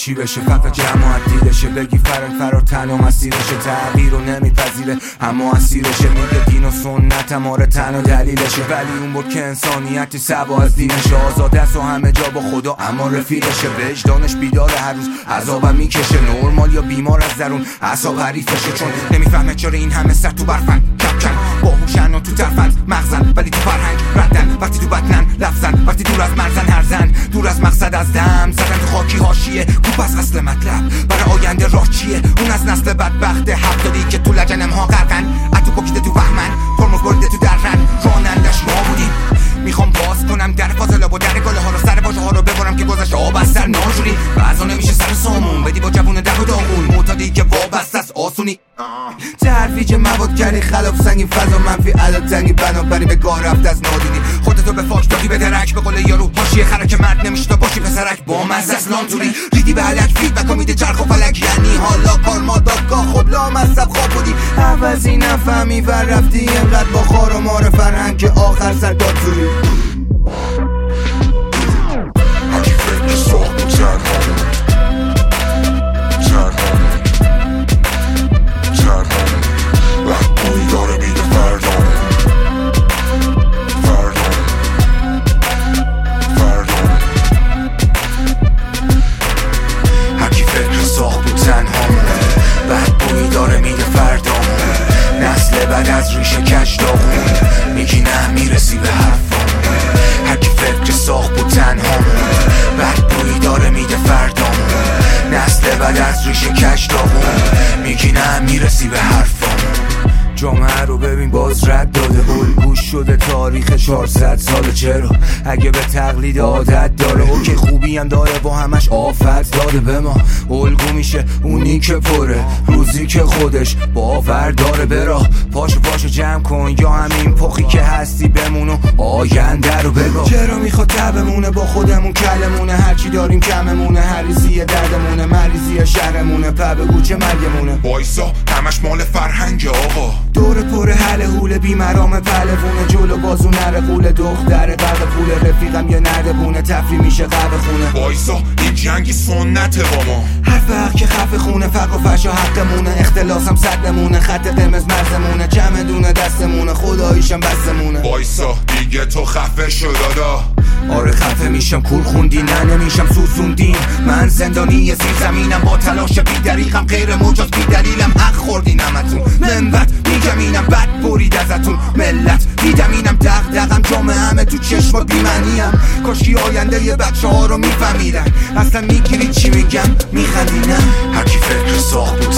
چی بشه، فقط جماعت دیدشه. بگی فرار تنها مسیرشه، تغییر رو نمیپذیره اما اسیرشه. میگه دین و سنتم آره تنها دلیلشه، ولی اون بود که انسانیتی سبا از دینشه. آزاده است و همه جا با خدا اما رفیقشه. وجدانش بیداره هر روز عذابم میکشه. نورمال یا بیمار از درون اعصاب حریفشه، چون نمیفهمه چرا این همه سر تو برفن کپکن. باهوشن و تو ترفند مغزن ولی تو فرهنگ ردن. وقتی تو بدنن لفظن، وقتی دور از مرزن هرزن. دور از مقصد از دم زدن تو خاکی حاشیه. کوپ از اصل مطلب برای آینده راه چیه؟ اون از نسل بدبخت 70 که تو لجنم ها غرقن. اتو پاکیده تو وهمن، ترمز بریده تو درن. رانندش ما بودیم. میخوام باز کنم در فاضلاب و در گله ها رو، سر واژه ها رو ببرم که گذشت آب از سر ناجوری. بعضا نمیشه سر سامون بدی با جوون در و داغون. معتادی که وابسته است آسونی. ترویج مواد کردی خلاف سنگین، فضا منفی عدد تنگی. بنابراین به گاه رفت از نادینی. خودتو به فاک دادی به درک، به قول یارو حاشیه خرک. مرد نمیشه تا باشی پسرک با مزه از لانتوری. ریدی به علک فیدبک امید چرخ و فلک. یعنی حالا کار ما دادگاه خب لامصب خواب بودی. عوضی نفهمی ور رفتی اینقدر با خار و مار فرهنگ که آخر سر داد توری. هرکی فکر ساخت و تنهامون بدبویی داره میده فردامون. هرکی فکر ساخت و تنهامون بدبویی داره میده فردامون. نسل بعد از ریشه کج داغون، میگی نه میرسی به حرفامون. هرکی فکر ساخت و تنهامون بدبویی داره میده فردامون. نسل بعد از ریشه کج داغون، میگی نه میرسی به حرفامون. جامعه رو ببین باز رد داده، الگوش شده تاریخ 400 سال. چرا اگه به تقلید عادت داره، اوکی خوبی هم داره با همش آفت داده به ما. الگو میشه اونی که پره، روزی که خودش باور داره. برا پاشو جمع کن، یا همین پخی که هستی بمون و آینده رو بگو. چرا میخواد تبمونه با خودمون کلمونه، هرچی داریم کممونه. هریزی دردمونه، مریضی شهرمونه. بگو چه مرگمونه. وایسا همش مال فرهنگ آقا. دور پر حل حول بیمرام پلوونه. جلو بازو نره قول دختر قرق پول. رفیقم یه نرده بونه، تفری میشه قهوه خونه. وایسا این جنگی سنته با ما. هر فرق که خفه خونه، فقر و فحش و حقمونه. اختلاسم صدمونه، خط قرمز مرزمونه. جمع دونه دستمونه، خداییشم بستمونه. وایسا دیگه تو خفه شو دادا. آره خفه میشم کور خوندی، نه نمیشم سوسوندین. من زندانی زیر زمینم، با تلاش بیدریقم. غیر مجاز بیدلیلم، حق خوردین همتون. منبت میگم اینم بد برید ازتون ملت. دیدم اینم دغدغم، جامعه همه تو چشم بی‌معنیم. کاشکی آینده ی بچه ها رو میفهمیدن. اصلا میگیرید چی میگم میخندینم. هرکی فکر ساخت